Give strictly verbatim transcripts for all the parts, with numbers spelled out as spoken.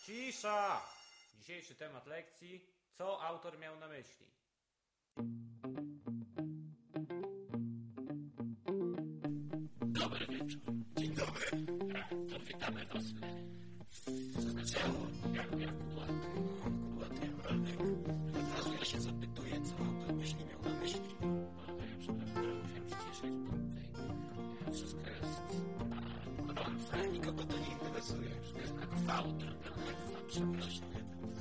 Cisza! Dzisiejszy temat lekcji. Co autor miał na myśli? Dobry wieczór. Dzień dobry. To witamy was w znaczeniu jak, jak kudłaty. Kudłaty Rolnik. Od razu ja się zapytuję, co autor myśli miał na myśli. No ja przepraszam, musiałem ściszyć, bo tutaj wszystko jest gorące. Nikogo to nie interesuje. Wszystko jest na gwałt robione. Przepraszam.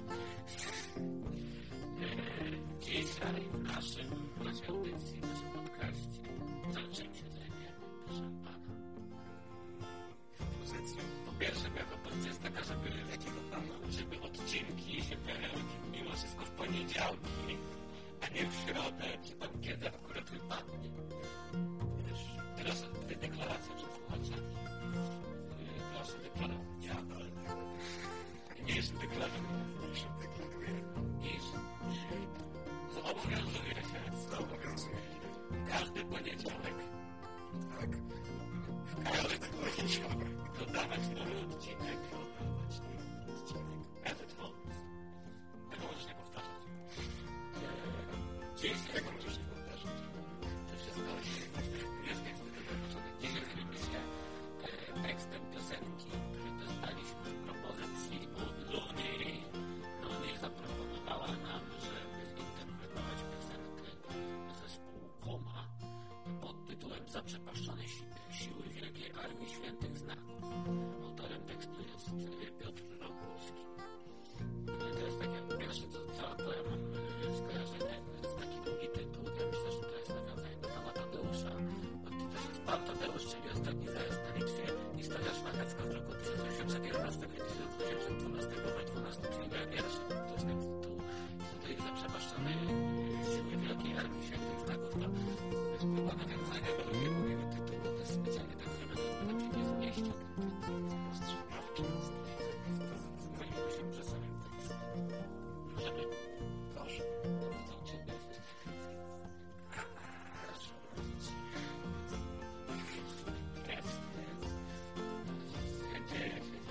Dzisiaj w naszym, w naszej audycji, w naszym podcaście, co czym się zajmiemy, proszę pana? Pozycją. Po pierwsze, moja propozycja jest taka, żeby jakiego pana, żeby odcinki się pojawiały mimo wszystko w poniedziałki, a nie w środę, czy tam kiedy akurat wypadnie. Wiesz, teraz dwie deklaracje przed słuchaczami. Proszę deklarować. Ja, ale tak. Nie jestem deklarowany. Nie jestem deklarowany. Nie jestem. Zobowiązuję się. Zobowiązuję się. W każdy poniedziałek. Tak. W każdy poniedziałek. Dodawać nowy odcinek. Dodawać nowy odcinek. Gazet Wolc. Tego możesz nie powtarzać. Dziś tego możesz nie powtarzać. To wszystko jest niestety wypoczone. Dzisiaj zajmiemy się tekstem piosenki, który dostaliśmy w propozycji od Luni. Luni zaproponowała nam, żeby zinterpretować piosenkę zespół Koma pod tytułem Zaprzepaszczone si siły Wielkiej Armii Świętych Znaków. Autorem tekstu jest Piotr Rogucki. To jest takie pierwsze, co, co to ja mam skojarzenie z taki długi tytuł. Ja myślę, że to jest nawiązanie do pana Tadeusza, bo to też jest pan Tadeusz, czyli ostatni zajazd na Litwie. Historia szlachecka z roku tysiąc osiemset jedenastego do tysiąc osiemset dwunastego we dwunastym, czyli moja pierwsza. To jest tekst tytułu. Jest tutaj zaprzepaszczone siły Wielkiej Armii Świętych Znaków. To jest próba nawiązania do drugiego mojego tytułu. To jest specjalnie tak zrobione, żeby nie zmieścił ten ostrzegawczy. Zajmijmy się przesadem tekstu. Żeby... Proszę. To co ciebie? Proszę. Jest. Dzieje się.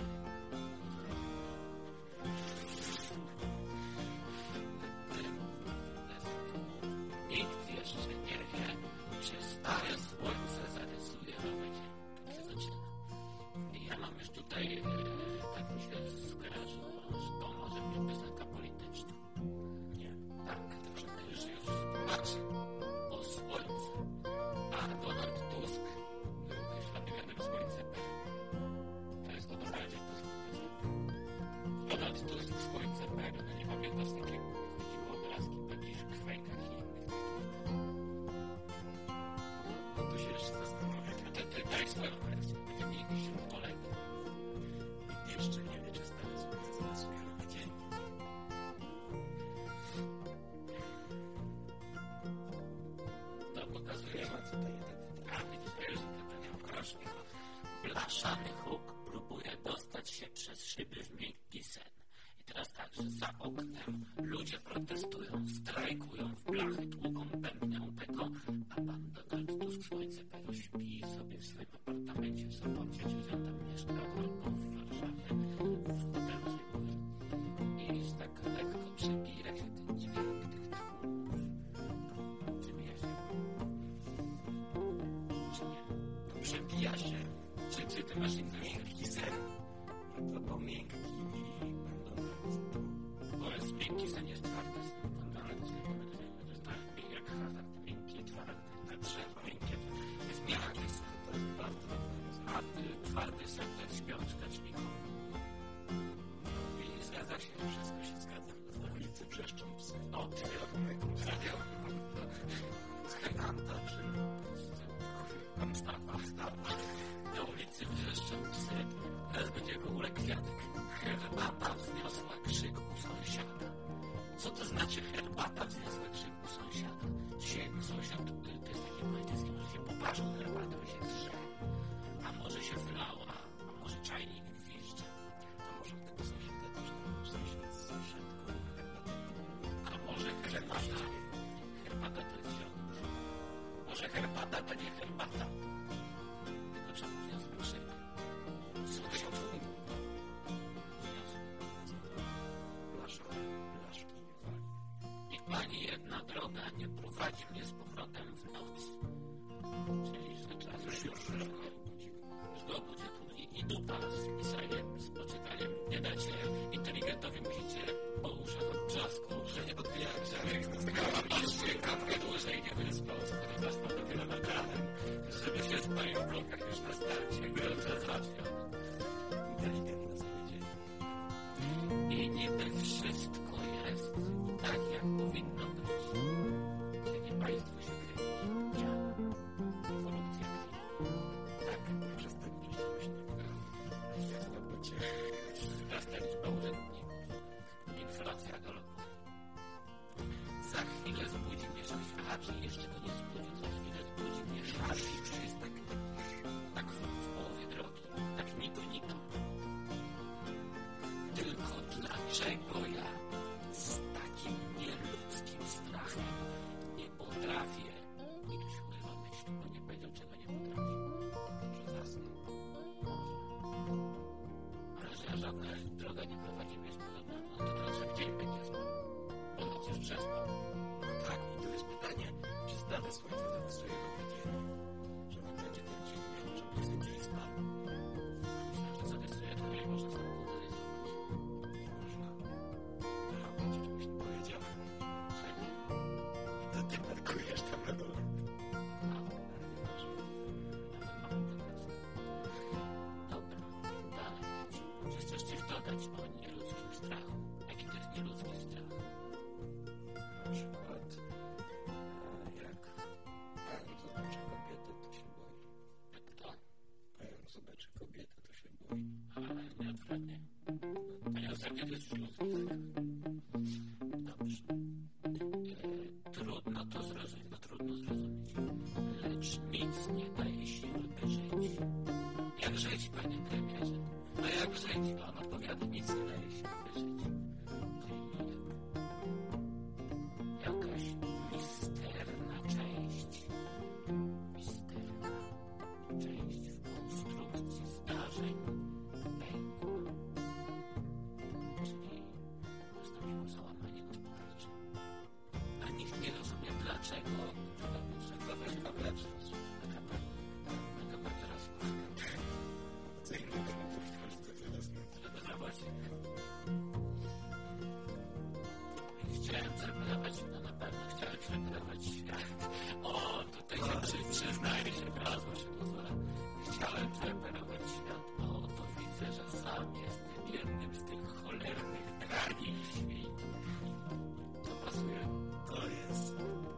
Nikt jeszcze nie wie, czy stare słońce zarysuje nowy dzień. Tak się zaczyna. I ja mam już tutaj, e, tak mi się skojarzyło, że to może być piosenka polityczna. Nie. Tak, to że już już tłumaczy o słońce. A Donald Tusk był wyśladowionym słońcem. To jest o Donaldzie Tusku. Donald Tusk słońcem P. No nie pamiętasz takiego, chodziło obrazki w jakichś kwejkach i innych. No tu się jeszcze zastanawiam. Ty, ty daj swoją wersję. Będzie mi jakiś się kolegi. Nikt jeszcze nie wie, czy stare słońce zarysuje nowy dzień. To pokazuje, że co to jeden. A widzisz, ja już to nie okrośnie. Blaszany huk próbuje dostać się przez szyby w miękki sen. I teraz tak, że za oknem ludzie protestują, strajkują, w blachy tłuką, bębnią tego, a pan Donald Tusk słońce pero śpi sobie w swoim apartamencie w Sopocie, czy on tam mieszka, albo w Warszawie, w hotelu zimowym. I jest tak lekko przebija się ten dźwięk tych tłumów. Przebija się. Czy nie? To przebija się. Czy, czy ty masz inny miękki sen? To był miękki i bo jest miękki sen, jest twardy sen. To jest tak jak hazard, miękki, twardy, na drzewo, miękkie. Jest miękki sen, to jest bardzo dobry. A twardy sen to jest śpiączka, czyli i zgadza się, wszystko się zgadza. Na ulicy wrzeszczą psy. O, ty, radio. Skajanta, czy tam stawa, stawa. Na ulicy wrzeszczą psy. Teraz będzie w ogóle kwiatek. Herbata wzniosła krzyk u sąsiada. Co to znaczy prowadzi mnie z powrotem w noc. Czyli, że czas już już już go budzi tu i, i dupa z pisaniem, z poczytaniem. Nie dacie inteligentowi, musicie po uszach od brzasku, że nie podbija grzech. Aż się kapkę dłużej nie wyspał, skoro was ma dopiero nad ranem, żeby się spalił w blokach już na starcie, grążę załatwiony. Inteligentny cały dzień. I niby wszystko jest tak, jak powinno być. Że nie państwo się kręci, działa. Ewolucja krwi. Tak, przestępność rośnie. Jest na płycie. Wzrasta liczba urzędników. Inflacja galopuje. Za chwilę zbudzi mnie coś. Aha, czyli jeszcze go nie zbudził. Za chwilę zbudzi mnie szarż. Już jest tak, tak w, w połowie drogi. Tak niko, niko. Tylko dlaczego ja z takim nieludzkim strachem nie potrafię? Nikt się urywa myśli, bo nie powiedział, czego nie potrafi. Może zasnął. Może. Ale że żadna droga nie prowadzi mnie z podobną. No to teraz, że w dzień będzie spał. Bo noc już przespał. Tak, i tu jest pytanie, czy stare słońce zarysuje go widzieli? Że on będzie ten dzień miał, żeby ten dzień spał. Myślę, że zarysuje to nie można samochód zarysować. Nie można. A będzie czegoś nie powiedziałem. Czego? To ty markujesz tam na dole. A, ale nie masz. Nawet mam pokaz. Dobra, dalej. Czy chcesz coś dodać o nieludzkim strachu? Jaki to jest nieludzki strach? Na przykład, jak pan zobaczy kobietę, to się boi. Jak kto? Pan zobaczy kobietę, to się boi. Ale nieodwrotnie. To nieodwrotnie to jest już ludzki strach. Dobrze. E, trudno to zrozumieć, no trudno zrozumieć. Lecz nic nie daje siły, by żyć. Jak żyć, panie premierze? No jak żyć? A on odpowiada, nic nie daje siły, by żyć. Czyli jak? Jakaś misterna część. Misterna część w konstrukcji zdarzeń pękła. Czyli nastąpiło załamanie gospodarcze. A nikt nie rozumie dlaczego. Trzeba weź na lepszy sposób. Na kapel. Na kapel teraz. Co innego w Polsce teraz. Żeby zobaczyć. Chciałem zreperować, no na pewno chciałem zreperować świat. O, tutaj się przy, przyznaję, że wlazło się do zła. Chciałem zreperować świat. O, to widzę, że sam jestem jednym z tych cholernych drani i świn. To pasuje. To jest...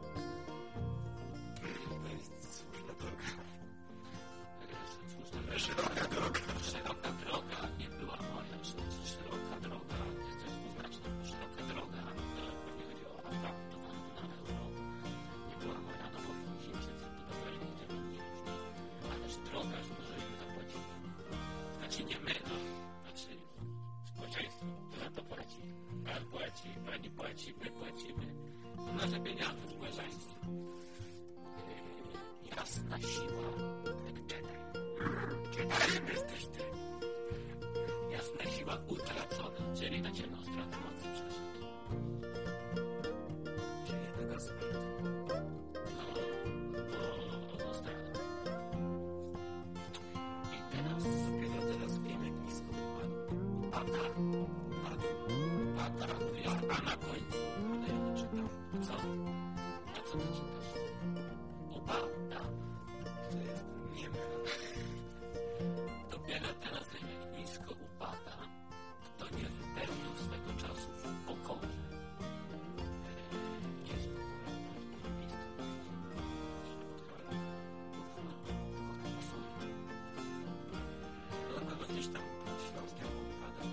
To jest słuszna droga. Jest słuszna droga. Szeroka droga. Szeroka droga nie była moja. Szeroka droga jest coś dwuznaczne. Szeroka droga, to pewnie chodzi o adaptowaną na euro. Nie była moja, no bo Chińczycy budowali nie różni. Ależ droga, że możemy zapłacić. Znaczy nie my, no. Znaczy społeczeństwo za to płaci. Pan płaci, pani płaci, my płacimy. To nasze pieniądze, społeczeństwo. Yy, jasna siła, jak Jedi. Jedi jesteś ty. Jasna siła utracona, czyli na ciemną stronę mocy przeszedł. Czyli jednego smutku. No, bo ostatnio. I teraz, dopiero teraz wiemy, jak nisko upadł. Upada, upadł, upada, jest A na końcu, ale ja nie czytam. A co? A co ty czytasz? Upada. To jest niemy. Dopiero teraz wiem, jak nisko upada, kto nie wypełnił swego czasu w pokorze. Eee, jest pokora w miejscowości. Pokora, pokora, pokora pasuje. No, no gdzieś tam pod Śląskiem upada.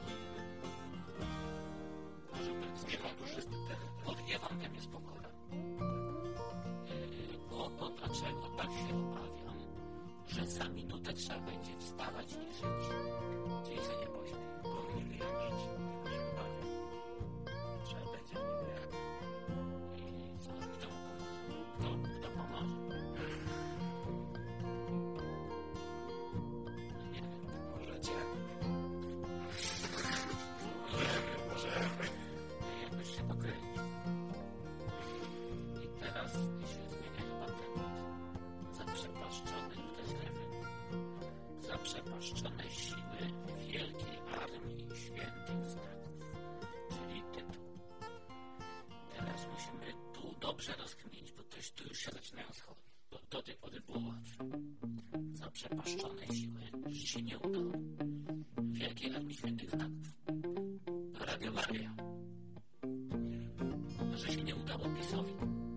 Może być zniewaduszysty teren. Pod Ewantem jest pokora. Eee, oto dlaczego tak się obawiam, że za minutę trzeba będzie wstawać i żyć. do tej pory było łatwo. Zaprzepaszczone siły, że się nie udało. Wielkiej Armii Świętych Znaków. Radio Maria. Że się nie udało PiS-owi.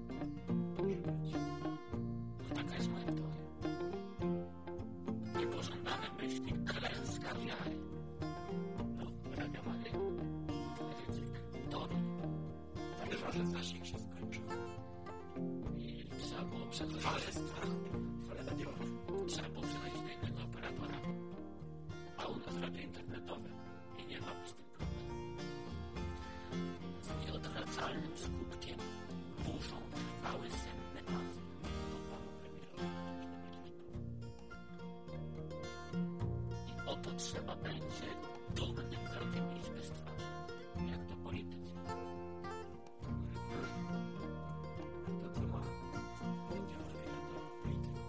No taka jest moja teoria. Niepożądane myśli, klęska wiary. No, Radio Maria. Ryzyk, Toruń. Chyba, że zasięg się skończył. I trzeba było przechodzić. Fale strachu, fale radiowe. Trzeba było przechodzić do innego operatora. A u nas radio internetowe. I nie ma z tym problemu. Z nieodwracalnym skutkiem burzą trwały senny azyl. To panu premierowi i oto trzeba będzie dumnym krokiem iść bez twarzy. Jak to politycy. To co ma Radio Maria do polityków?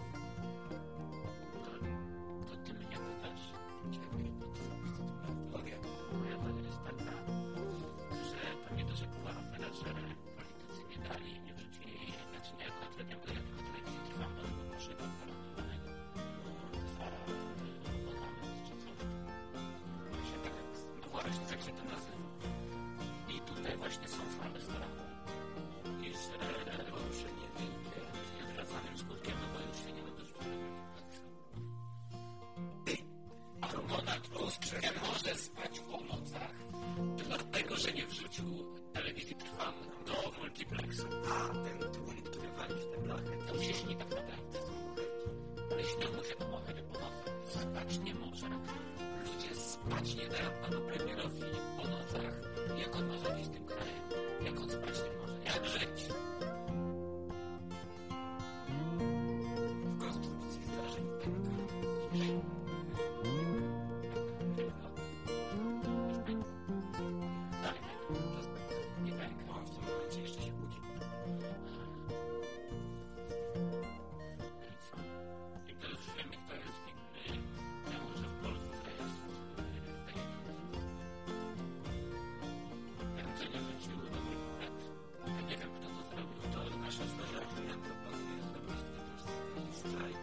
To, to ty mnie pytasz. Ciebie to co? Okej. Moja teoria jest taka, że pewnie to, że była afera, że politycy nie dali, nie wrzucili, znaczy nie akurat Radio Maria, tylko telewizji Trwam, ale go poszli do gwarantowanego za abonament czy coś. Się tak, no właśnie, tak się to nazywa. I tutaj właśnie są fale strachu. I że Poruszenie wielkie. z nieodwracalnym skutkiem, no bo już się nie da dorzucić. A Donald Tusk nie może spać po nocach, dlatego, że nie wrzucił telewizji Trwam do multiplexu. A, ten tłum, który wali w te blachy. To się śni tak naprawdę. Ale śnią mu się to mohery po nocach. Spać nie może. Ludzie spać nie dają panu premierowi po nocach. Jak on ma rządzić tym krajem? Jak on spać nie może? Jak żyć? W konstrukcji zdarzeń pęka. Dalej nie pęka. On w tym momencie jeszcze się budzi. I to już wiemy, kto jest winny temu, że w Polsce jest fake news. Kręcenie wróciło do multiplex. Ja nie wiem, kto to zrobił. To nasze zdarzenie. Ja proponuję zrobić taki strajk.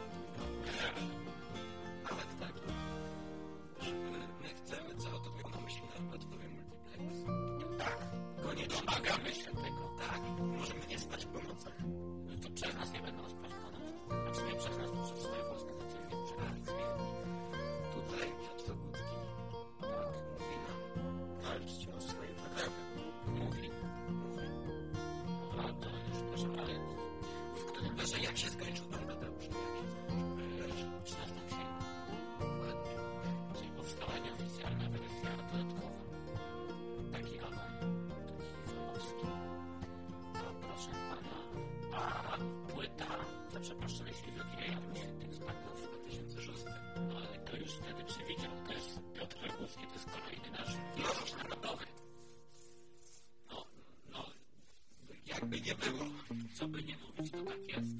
Nawet taki, żeby my chcemy, co to miał na myśli narodowy multiplex. Tak, go nie domagamy się tego. Tak, możemy nie spać po nocach. To przez nas nie będą spać po nocach. Znaczy nie przez nas, to przez swoje własne decyzje. Przegrali zmieni. Tutaj Piotr Ogucki tak mówi nam, walczcie o swoje programy. Mówi. Mówi, A to już proszę, ale w którym no, że jak się skończył Pan Mateusz, to jak się skończył? trzynastą księgą. Dokładnie. Czyli powstała nieoficjalna wersja dodatkowa. Taki awan, taki fanowski. To proszę pana, a płyta za przeproszonej Wielkiej Armii Świętych Znaków dwa tysiące szósty. no ale to już wtedy przewidział też Piotr Legówski, to jest kolejny nasz wieżosz narodowy. No, no, Jakby nie było. co by nie mówić, to tak jest.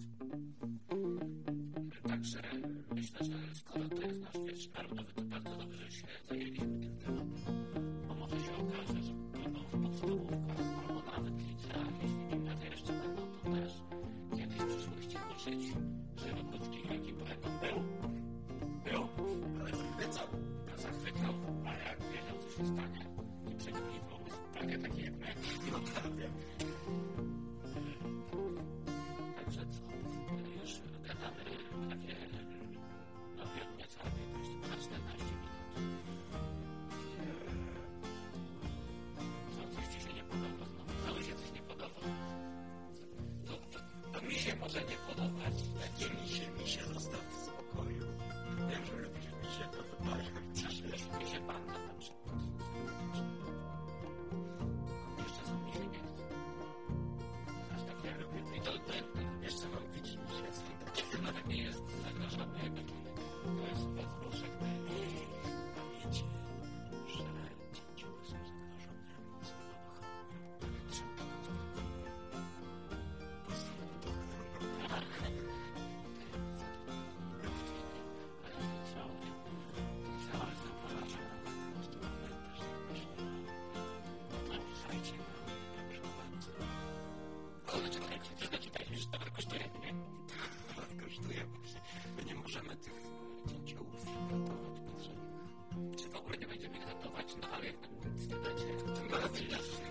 Także myślę, że skoro to jest nasz wiersz narodowy, to bardzo dobrze, że się zajęliśmy tym tematem. Bo może się okaże, że będą w podstawówkach albo nawet liceach, jeśli gimnazja jeszcze będą, to też kiedyś w przyszłości uczyć, że Legówski wielkim poetą był. Był. Ale zachwycał. Zachwycał, ale jak wiedział, co się stanie, nie przewidywał. Jest prawie taki jak my. No prawie. Także co? Już gadamy prawie, no wiem, niecałe piętnaście, ponad czternaście minut. Co, coś ci się nie podoba znowu? Znowu się coś nie podoba. To, to, to mi się może nie podobać. Jakie misie, misie zostaw w spokoju. Wiem, że lubisz misie, to wypalił Przecież mi się panda na przykład. Jeszcze są mi się nie chce. Aż tak ja lubię. I to, to, Jeszcze mam widzieć misie, są takie. to nawet nie jest zagrożony jak gatunek. To jest bardzo powszechne. A wiecie, że dzięcioły są zagrożone samochodem. Trzeba to Postawię to uratować, no ale jak nam nic nie dacie, Tym bardziej,